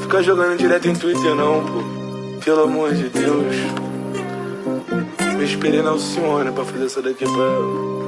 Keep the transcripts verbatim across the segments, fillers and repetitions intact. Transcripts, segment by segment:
ficar jogando direto em Twitter não, pô. Pelo amor de Deus. Me esperei na Alcione pra fazer essa daqui pra ela.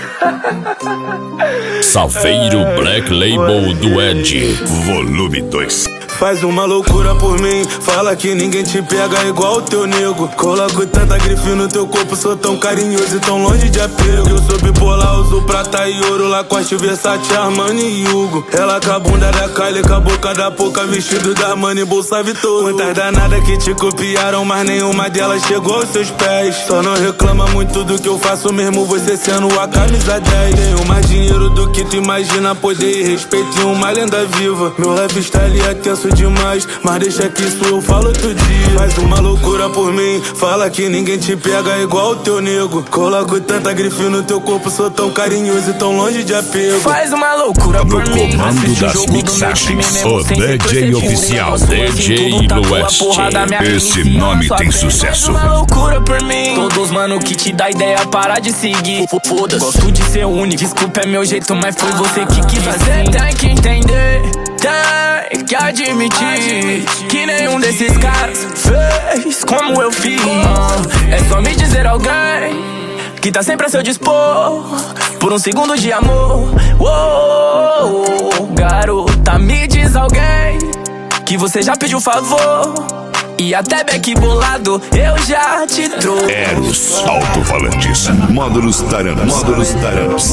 Safeiro Black Label do Ed, volume dois. Faz uma loucura por mim, fala que ninguém te pega igual o teu nego. Coloco tanta grife no teu corpo, sou tão carinhoso e tão longe de apego. Eu sou bipolar, uso prata e ouro, Lacoste, Versace, Armani e Hugo. Ela com a bunda da Kylie, com a boca da Poca, vestido da Armani, bolsa Vitor. Muitas danadas que te copiaram, mas nenhuma delas chegou aos seus pés. Só não reclama muito do que eu faço, mesmo você sendo a camisa dez. Tenho mais dinheiro do que tu imagina, poder e respeito em uma lenda viva. Meu lifestyle é tenso demais, mas deixa que isso eu falo outro dia. Faz uma loucura por mim, fala que ninguém te pega igual o teu nego. Coloco tanta grife no teu corpo, sou tão carinhoso e tão longe de apego. Faz uma loucura por no mim, comando das mixagens, o D J oficial, D J Lueste. Esse nome tem sucesso. Faz uma loucura por mim, todos mano que te dá ideia, para de seguir. Foda-se, gosto de ser único, desculpa é meu jeito, mas foi você que quis assim. Você tem que entender, tem que admitir que nenhum desses caras fez como eu fiz. É só me dizer alguém que tá sempre a seu dispor por um segundo de amor. Uou, garota, me diz alguém que você já pediu favor e até beck bolado eu já te trouxe. Eros Alto-Falantes, módulos Taranas, módulos Taranas.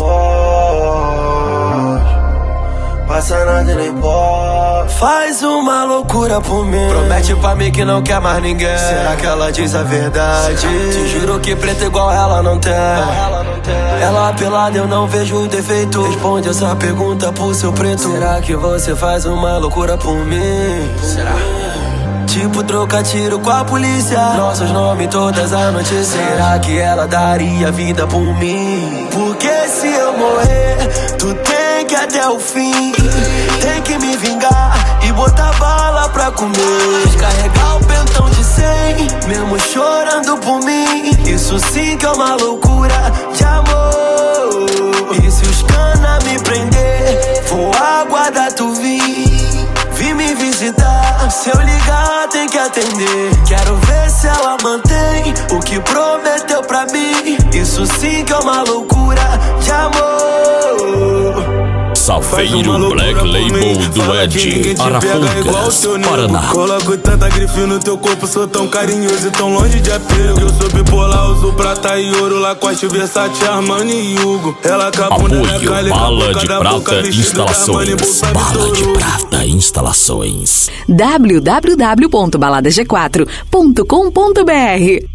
Passa nada nem pode. Faz uma loucura por mim, promete pra mim que não quer mais ninguém. Será que ela diz a verdade? Te juro que preto igual ela não tem. Ela pelada eu não vejo defeito. Responde essa pergunta pro seu preto. Será que você faz uma loucura por mim? Será? Tipo troca tiro com a polícia, nossos nomes todas as notícias. Será que ela daria vida por mim? Porque se eu morrer, tu tem que ir até o fim. Tem que me vingar e botar bala pra comer. Descarregar o pentão de cem, mesmo chorando por mim. Isso sim que é uma loucura de amor. E se os cana me prender, vou aguardar tu vir. Vim me visitar, se eu ligar tem que atender. Quero ver se ela mantém o que prometeu pra mim. Isso sim que é uma loucura de amor. Safeiro Black Label do Ed, Arapongas, Paraná. Coloco tanta grife no teu corpo, sou tão carinhoso e tão longe de apego. Eu sou bipolar, uso prata e ouro, Lacoste, Versace, Armani e Hugo. Ela com a bunda da Kylie, Bala de Prata Instalações. Bala de Prata Instalações. w w w ponto balada g quatro ponto com ponto b r